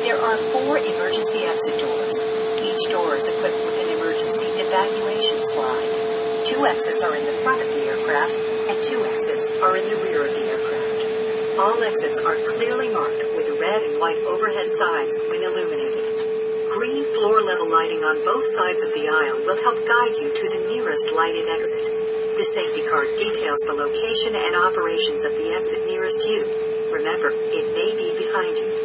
There are 4 emergency exit doors. Each door is equipped with an emergency evacuation slide. 2 exits are in the front of the aircraft, and 2 exits are in the rear of the aircraft. All exits are clearly marked with red and white overhead signs when illuminated. Green floor-level lighting on both sides of the aisle will help guide you to the nearest lighted exit. The safety card details the location and operations of the exit nearest you. Remember, it may be behind you.